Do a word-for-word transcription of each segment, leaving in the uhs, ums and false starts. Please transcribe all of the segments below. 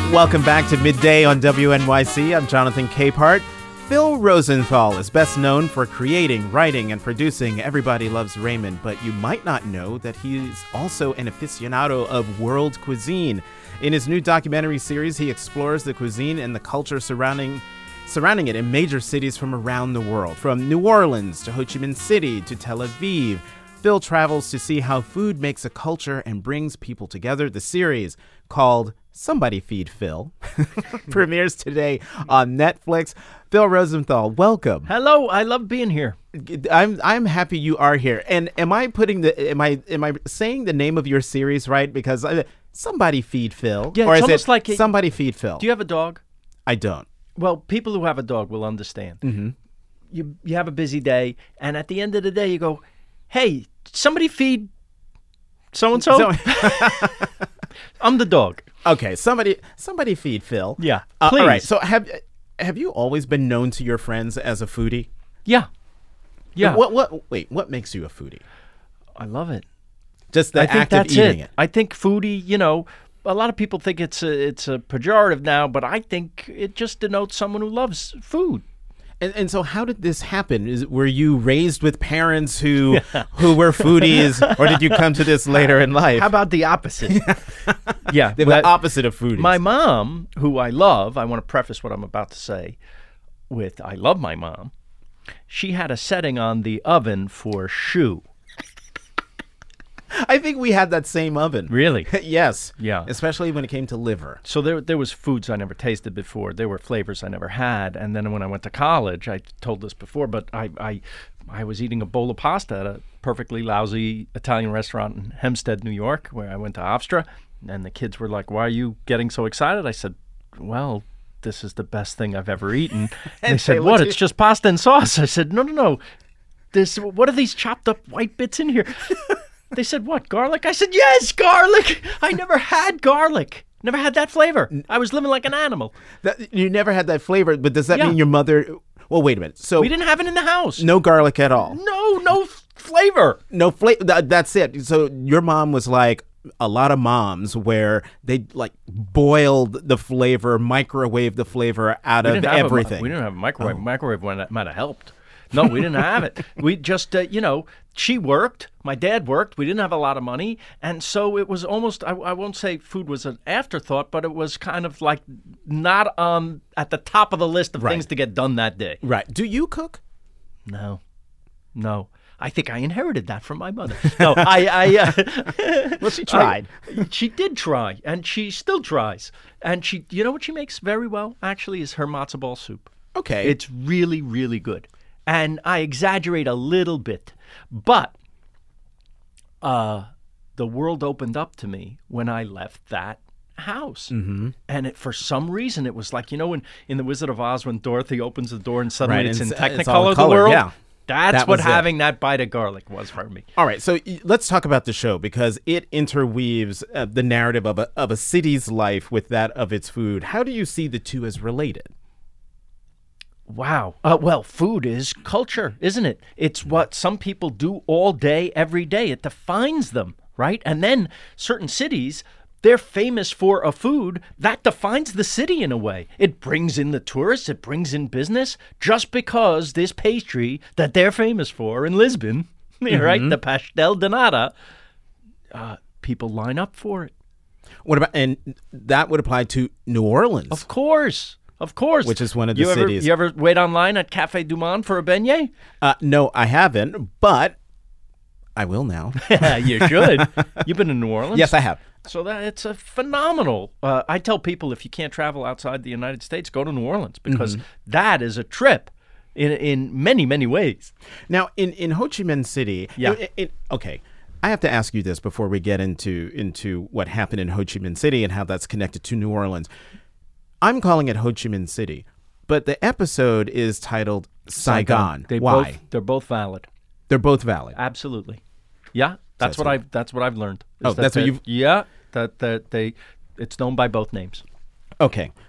Welcome back to Midday on W N Y C. I'm Jonathan Capehart. Phil Rosenthal is best known for creating, writing, and producing Everybody Loves Raymond, but you might not know that he's also an aficionado of world cuisine. In his new documentary series, he explores the cuisine and the culture surrounding surrounding it in major cities from around the world. From New Orleans to Ho Chi Minh City to Tel Aviv, Phil travels to see how food makes a culture and brings people together. The series, called Somebody Feed Phil, premieres today on Netflix. Phil Rosenthal, welcome. Hello, I love being here. I'm I'm happy you are here. And am I putting the am I am I saying the name of your series right? Because I, Somebody Feed Phil, yeah, or it's is almost it like it, Somebody Feed Phil? Do you have a dog? I don't. Well, people who have a dog will understand. Mm-hmm. You you have a busy day, and at the end of the day, you go, "Hey, somebody feed so and so." I'm the dog. Okay, somebody somebody feed Phil. Yeah, uh, please. All right. So have have you always been known to your friends as a foodie? Yeah, yeah. What what? Wait, what makes you a foodie? I love it. Just the I think act that's of eating it. it. I think foodie, you know, a lot of people think it's a, it's a pejorative now, but I think it just denotes someone who loves food. And, and so how did this happen? Is, were you raised with parents who who were foodies, or did you come to this later in life? How about the opposite? Yeah. The but opposite of foodies. My mom, who I love, I want to preface what I'm about to say with I love my mom. She had a setting on the oven for choux. I think we had that same oven. Really? Yes. Yeah. Especially when it came to liver. So there there was foods I never tasted before. There were flavors I never had. And then when I went to college, I told this before, but I I, I was eating a bowl of pasta at a perfectly lousy Italian restaurant in Hempstead, New York, where I went to Hofstra. And the kids were like, "Why are you getting so excited?" I said, "Well, this is the best thing I've ever eaten." And they said, "What? It's just pasta and sauce." I said, "No, no, no. There's, what are these chopped up white bits in here?" They said, "What, garlic?" I said, "Yes, garlic. I never had garlic. Never had that flavor. I was living like an animal." That, you never had that flavor, but does that Yeah. mean your mother... Well, wait a minute. So We didn't have it in the house. no garlic at all? No, no f- flavor. No flavor. That, that's it. So your mom was like a lot of moms where they like boiled the flavor, microwave the flavor out We of didn't have a mi- everything. we didn't have a microwave. Microwave one that might have helped. No, we didn't have it. We just, uh, you know, she worked. My dad worked. We didn't have a lot of money. And so it was almost, I, I won't say food was an afterthought, but it was kind of like not um, at the top of the list of Right. things to get done that day. Right. Do you cook? No, no. I think I inherited that from my mother. No, I, I uh, Well, she tried. I- she did try, and she still tries. And she, you know what she makes very well, actually, is her matzo ball soup. Okay. It's really, really good. And I exaggerate a little bit, but uh, the world opened up to me when I left that house. Mm-hmm. And it, for some reason, it was like, you know, when in The Wizard of Oz, when Dorothy opens the door and suddenly Right, it's and in it's- it's all Technicolor, in the color, world. yeah. That's That what was it. having that bite of garlic was for me. All right, so y- let's talk about the show because it interweaves uh, the narrative of a of a city's life with that of its food. How do you see the two as related? Wow. Uh, well, food is culture, isn't it? It's what some people do all day, every day. It defines them, right? And then certain cities, they're famous for a food that defines the city in a way. It brings in the tourists, it brings in business, just because this pastry that they're famous for in Lisbon, right, the pastel de nata, uh, people line up for it. What about and that would apply to New Orleans? Of course. Of course. Which is one of the you ever, cities. You ever wait online at Café Du Monde for a beignet? Uh, no, I haven't, but I will now. You should. You've been in New Orleans? Yes, I have. So that it's a phenomenal. Uh, I tell people if you can't travel outside the United States, go to New Orleans because Mm-hmm. that is a trip in in many many ways. Now, in, in Ho Chi Minh City, Yeah. it- it- okay, I have to ask you this before we get into into what happened in Ho Chi Minh City and how that's connected to New Orleans. I'm calling it Ho Chi Minh City, but the episode is titled Saigon. They Why? Both, they're both valid. They're both valid. Absolutely. Yeah, that's Says what who? I've that's what I've learned. is Oh, that that's what they- you've- Yeah, that that they it's known by both names. Okay,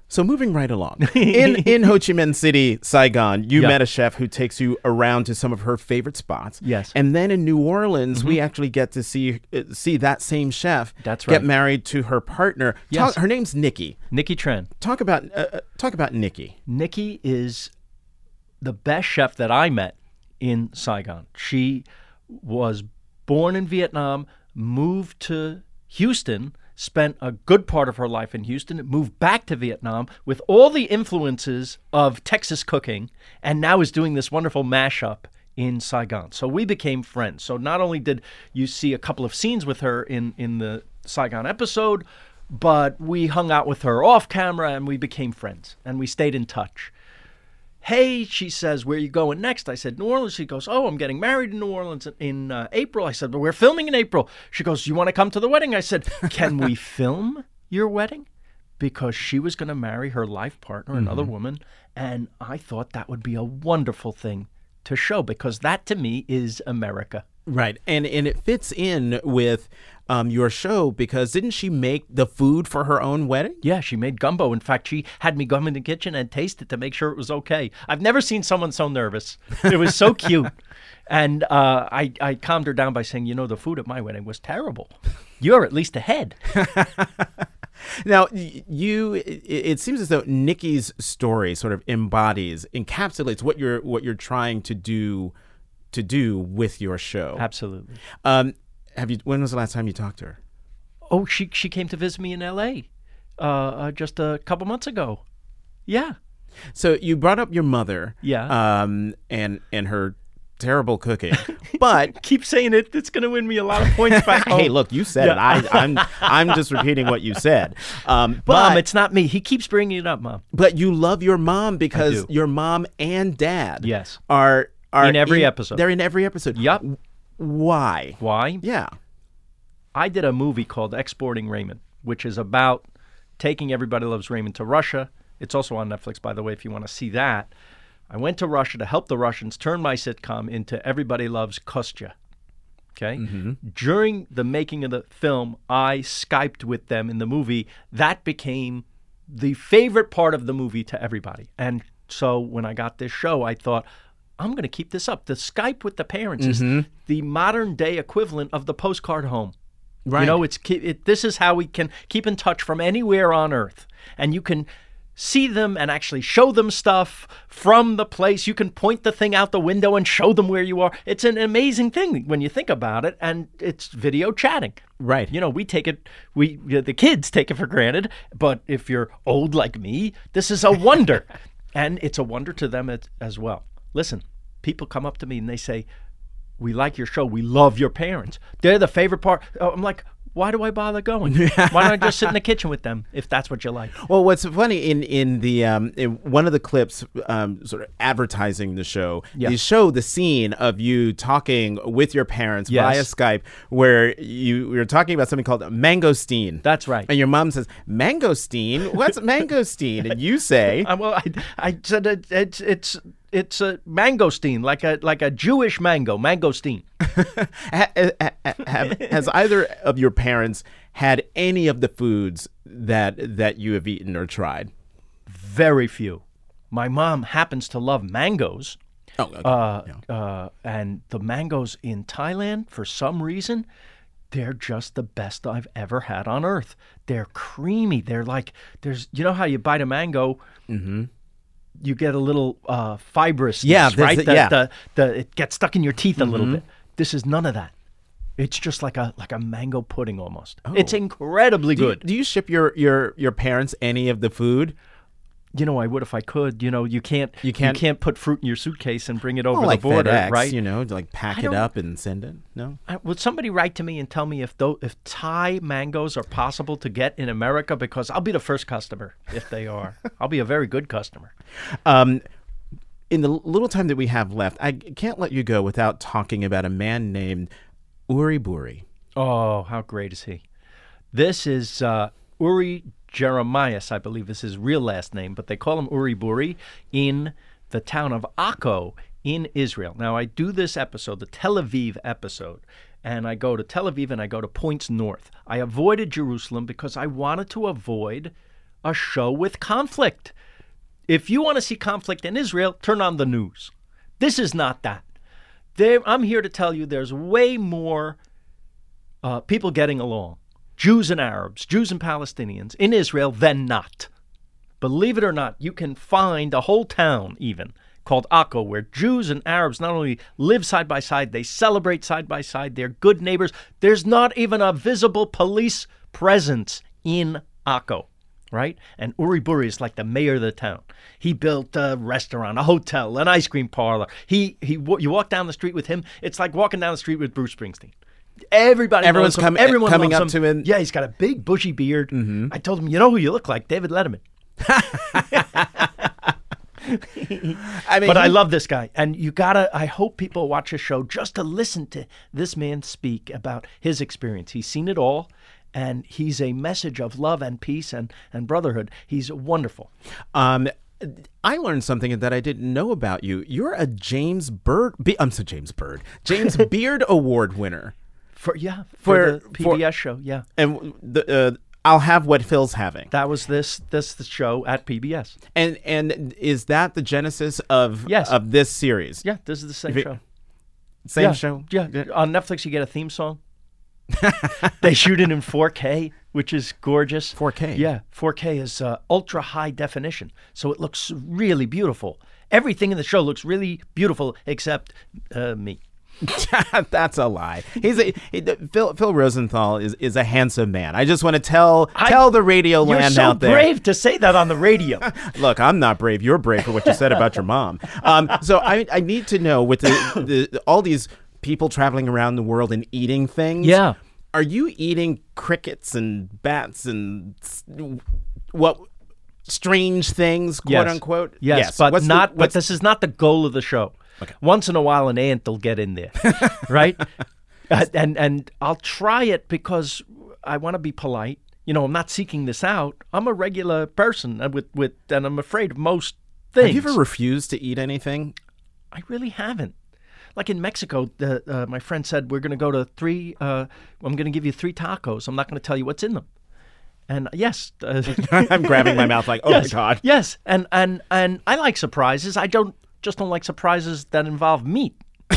So moving right along, in in Ho Chi Minh City, Saigon, you Yeah. met a chef who takes you around to some of her favorite spots. Yes. And then in New Orleans, we actually get to see uh, see that same chef That's get right. married to her partner. Yes. Talk, her name's Nikki. Nikki Tren. Talk about uh, uh, talk about Nikki. Nikki is the best chef that I met in Saigon. She was born in Vietnam, moved to Houston, spent a good part of her life in Houston, moved back to Vietnam with all the influences of Texas cooking, and now is doing this wonderful mashup in Saigon. So we became friends. So not only did you see a couple of scenes with her in, in the Saigon episode, but we hung out with her off camera and we became friends and we stayed in touch. Hey, she says, where are you going next? I said, New Orleans. She goes, oh, I'm getting married in New Orleans in, in uh, April. I said, but we're filming in April. She goes, you want to come to the wedding? I said, can we film your wedding? Because she was going to marry her life partner, another woman. And I thought that would be a wonderful thing to show, because that to me is America. Right, and and it fits in with um, your show, because didn't she make the food for her own wedding? Yeah, she made gumbo. In fact, she had me come in the kitchen and taste it to make sure it was okay. I've never seen someone so nervous. It was so cute. And uh, I, I calmed her down by saying, you know, the food at my wedding was terrible. You're at least ahead. Now, y- you it, it seems as though Nikki's story sort of embodies, encapsulates what you're what you're trying to do to do with your show. Absolutely. Um, have you? When was the last time you talked to her? Oh, she she came to visit me in L A uh, uh, just a couple months ago. Yeah. So you brought up your mother, Yeah. um, and and her terrible cooking, but Keep saying it. It's going to win me a lot of points back home. hey, look, you said it. I, I'm I'm just repeating what you said. Um, but Mom, it's not me. He keeps bringing it up, Mom. but you love your mom because do. your mom and dad, Yes. are are In every episode. They're in every episode. Yup. Why? Why? Yeah. I did a movie called Exporting Raymond, which is about taking Everybody Loves Raymond to Russia. It's also on Netflix, by the way, if you want to see that. I went to Russia to help the Russians turn my sitcom into Everybody Loves Kostya. Okay? During the making of the film, I Skyped with them in the movie. That became the favorite part of the movie to everybody. And so when I got this show, I thought, I'm going to keep this up. The Skype with the parents is the modern day equivalent of the postcard home. Right. You know, it's it, this is how we can keep in touch from anywhere on Earth. And you can see them and actually show them stuff from the place. You can point the thing out the window and show them where you are. It's an amazing thing when you think about it, and it's video chatting. Right. You know, we take it, we the kids take it for granted, but if you're old like me, this is a wonder. And it's a wonder to them as, as well. Listen, people come up to me and they say, we like your show. We love your parents. They're the favorite part. Oh, I'm like, why do I bother going? Why don't I just sit in the kitchen with them if that's what you like? Well, what's funny in in the um, in one of the clips, um, sort of advertising the show, Yeah. you show the scene of you talking with your parents Yes. via Skype, where you you're talking about something called mangosteen. That's right. And your mom says, "Mangosteen? What's mangosteen?" And you say, I, well, I, I said it, it's it's it's a mangosteen, like a like a Jewish mango, mangosteen. ha- ha- ha- have, "Has either of your parents had any of the foods that that you have eaten or tried?" Very few. My mom happens to love mangoes. Oh, okay. Uh, Yeah. uh, and the mangoes in Thailand, for some reason, they're just the best I've ever had on earth. They're creamy. They're like, there's, you know how you bite a mango, you get a little uh, fibrous, Yeah, there's right? the- The, yeah. the, the, it gets stuck in your teeth a little bit. This is none of that. It's just like a like a mango pudding almost. It's incredibly Do you, good. do you ship your, your, your parents any of the food? You know, I would if I could. You know, you can't. You can't- You can't put fruit in your suitcase and bring it over Oh, like the border, FedEx, right? you know, to like pack I it don't- up and send it? No? I- Would somebody write to me and tell me if tho- if Thai mangoes are possible to get in America? Because I'll be the first customer if they are. I'll be a very good customer. Um, in the little time that we have left, I can't let you go without talking about a man named Uri Buri. Oh, how great is he? This is uh, Uri Jeremias, I believe is his real last name, but they call him Uri Buri in the town of Akko in Israel. Now, I do this episode, the Tel Aviv episode, and I go to Tel Aviv and I go to points north. I avoided Jerusalem because I wanted to avoid a show with conflict. If you want to see conflict in Israel, turn on the news. This is not that. There, I'm here to tell you there's way more uh, people getting along, Jews and Arabs, Jews and Palestinians in Israel than not. Believe it or not, you can find a whole town even called Akko where Jews and Arabs not only live side by side, they celebrate side by side, they're good neighbors. There's not even a visible police presence in Akko. Right? And Uri Buri is like the mayor of the town. He built a restaurant, a hotel, an ice cream parlor. He he. You walk down the street with him, it's like walking down the street with Bruce Springsteen. Everybody Everyone's knows him. com- Everyone coming loves up him. to him. Yeah, he's got a big bushy beard. Mm-hmm. I told him, you know who you look like? David Letterman. I mean, but he, I love this guy. And you gotta, I hope people watch his show just to listen to this man speak about his experience. He's seen it all. And he's a message of love and peace and, and brotherhood. He's wonderful. Um, I learned something that I didn't know about you. You're a James Bird. Be- I'm sorry, James Bird. James Beard Award winner. For yeah, for, For- the P B S for- show. Yeah, And the uh, I'll have what Phil's having. that was this this the show at P B S. And and is that the genesis of Yes. of this series? Yeah, this is the same If it- show. Same yeah. show. Yeah. On Netflix you get a theme song. They shoot it in four K, which is gorgeous. four K. Yeah, four K is uh, ultra high definition, so it looks really beautiful. Everything in the show looks really beautiful except uh, me. That's a lie. He's a he, Phil. Phil Rosenthal is, is a handsome man. I just want to tell I- tell the radio You're land so out there. brave to say that on the radio. Look, I'm not brave. You're brave for what you said about your mom. Um, so I I need to know with the, the all these people traveling around the world and eating things. Yeah. Are you eating crickets and bats and s- what strange things, quote Yes. unquote? Yes, but What's the- not. but what's- this is not the goal of the show. Okay. Once in a while, an ant will get in there, right? Uh, and and I'll try it because I want to be polite. You know, I'm not seeking this out. I'm a regular person uh, with with, and I'm afraid of most things. Have you ever refused to eat anything? I really haven't. Like in Mexico, the, uh, my friend said, we're going to go to three, uh, I'm going to give you three tacos. I'm not going to tell you what's in them. And yes. Uh, I'm grabbing my mouth like, oh yes, my God. Yes. And, and, and I like surprises. I don't just don't like surprises that involve meat.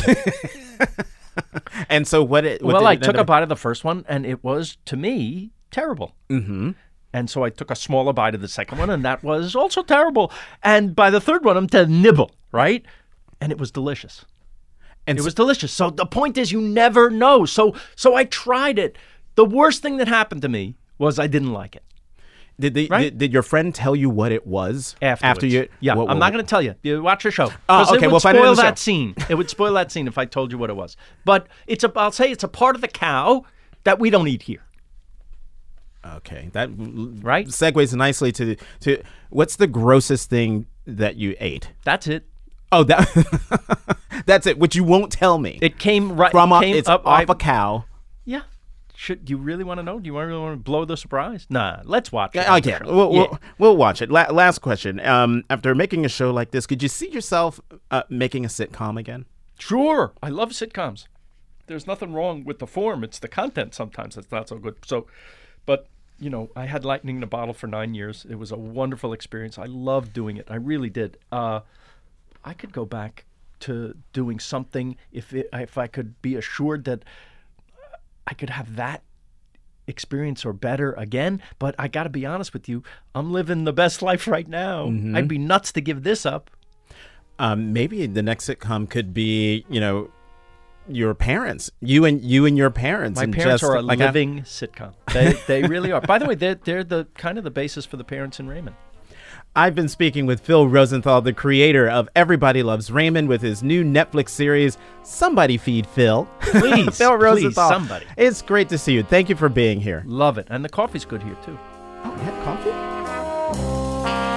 And so what it what well, did I it took end a up- bite of the first one, and it was, to me, terrible. Mhm. And so I took a smaller bite of the second one, and that was also terrible. And by the third one, I'm to nibble, right? And it was delicious. And It so- was delicious. So the point is, you never know. So so I tried it. The worst thing that happened to me was I didn't like it. Did, they, Right? did did your friend tell you what it was Afterwards. after you? Yeah, what- I'm not what- going to tell you. You watch the show. Oh, 'Cause okay, It would we'll find it in spoil the that show. scene. It would spoil that scene if I told you what it was. But it's a. I'll say it's a part of the cow that we don't eat here. Okay, that Right? segues nicely to to what's the grossest thing that you ate? That's it. Oh, that that's it. Which you won't tell me. It came right. From it a, came it's up, off I- a cow. Yeah. Should do you really want to know? Do you really want to blow the surprise? Nah. Let's watch it. Yeah, okay, Sure. we'll, Yeah. we'll, we'll watch it. La- last question. Um, after making a show like this, could you see yourself uh, making a sitcom again? Sure. I love sitcoms. There's nothing wrong with the form. It's the content sometimes that's not so good. So, but, you know, I had Lightning in a Bottle for nine years. It was a wonderful experience. I loved doing it. I really did. Uh, I could go back to doing something if it, if I could be assured that I could have that experience or better again. But I got to be honest with you. I'm living the best life right now. Mm-hmm. I'd be nuts to give this up. Um, maybe the next sitcom could be, you know, your parents, you and you and your parents. My and parents just, are a like, living sitcom. They they really are. By the way, they're they're the kind of the basis for the parents in Raymond. I've been speaking with Phil Rosenthal, the creator of Everybody Loves Raymond, with his new Netflix series, Somebody Feed Phil. Please, Phil please, Rosenthal. somebody. It's great to see you. Thank you for being here. Love it, and the coffee's good here too. Oh, you had coffee?